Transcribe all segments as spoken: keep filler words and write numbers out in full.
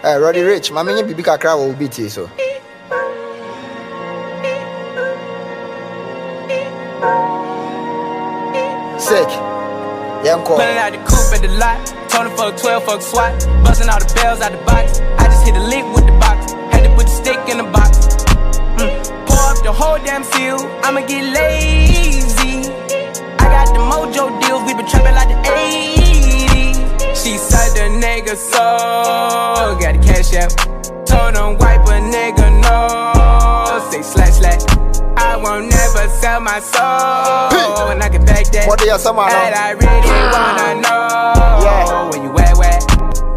Eh, Roddy Rich, my many bibi kakra will beat you so. Sick. Yeah, I'm cool. Pulling out the coupe at the lot. Tony fuck twelve, fuck SWAT. Busting all the bells out the box. I just hit a lick with the box. Had to put the stick in the box. Mm. Pour up the whole damn seal. I'ma get lazy. I got the mojo deals. We been trapping like the eighties. She said the nigga so. Got the cash out. Told him wipe a nigga no. Say slash slash. I won't never sell my soul. And I can back that. What do you say, man? And I really wanna know. Yeah. Where you at, where?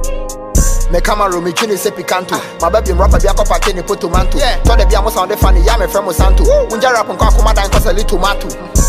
Me camera me chini se picanto. My baby rapper be akọ pake ni poto manto. To de bia mo sound funny, ya me frɛ mo santo. Unja rap nko akoma dan ko sali tomato.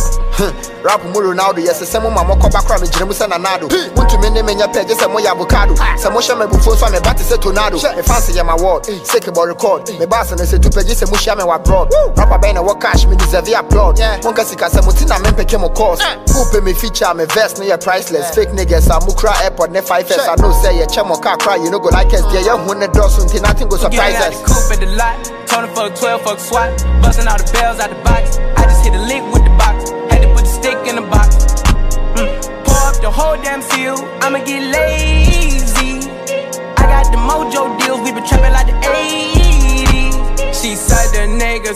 Rap mo Ronaldo, yes, se mo mama ko bakra me gire mo se nanado. Muntu me ne menya page se mo ya avocado. Se mo hye me bufo so me bat se tornado. Me fancy ya my word, sick about record. Me bass na se two page se mo hye me wa abroad. Rapper be na work cash me deserve applaud. Mon ka sika se mo tina me peke mo course. Who pay me feature me verse no ya priceless. Fake niggas a mukra airport ne five S. I know say ya chemo car cry, you no go like us. Yeah, ya hu ne dos until nothing go surprise us. Coupe at the lot. Tony fuck twelve, fuck SWAT. Busting all the bells out the box. I just hit a lick with the box. Had to put the stick in the box. Mm. Pour up the whole damn seal. I'ma get lazy. I got the mojo deals. We been trapping like the eighties. She said the nigga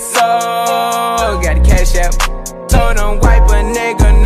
so. Got the cash out. Told him wipe a nigga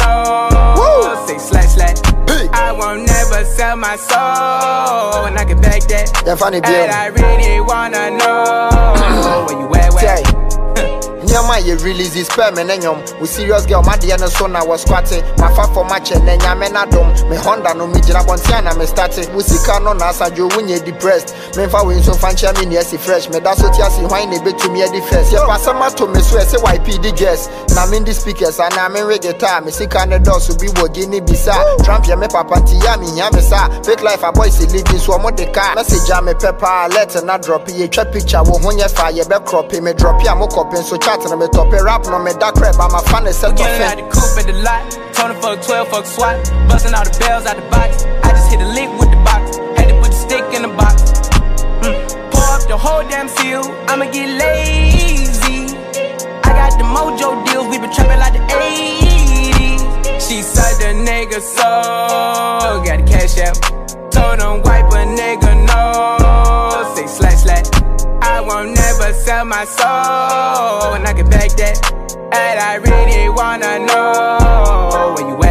no. Say slash slash. I won't never sell my soul. And I can back that. Yeah, funny bill. And I really wanna know. Where you at, where? Nyama ye release this spell me nenyom. We serious girl, my dear no son I was squatting. My fat for match and then yame na dom. Me Honda no me jina bontiana me starting. We see car no nasa jo when you depressed. Me fa win so fancy me near si fresh. Me da so tia si wine e be to me the first. Yeah, pass ma to me swear say Y P D guess. Na me the speakers and na me we guitar. Me see can the door so be wogini bisa. Trump ya me papa tia me nya me sa. Fake life a boy si living so mo de car. Message me pepper let na drop ye trap picture wo honye fa ye be crop me drop ya mo copy so chat na me top rap no me that crap I'm a fan of set Getting out the coupe at the lot. Tony fuck twelve, fuck SWAT. Busting all the bells out the box. I just hit a lick with the box. Had to put the stick in the box. Mm. Pour up the whole damn seal. I'ma get lazy. I got the mojo deals. We been trapping like the eighties. She said the nigga so. Got the cash out. Told him wipe a nigga no. Say slash slash. I won't never sell my soul. And I can back that. And I really wanna know where you at.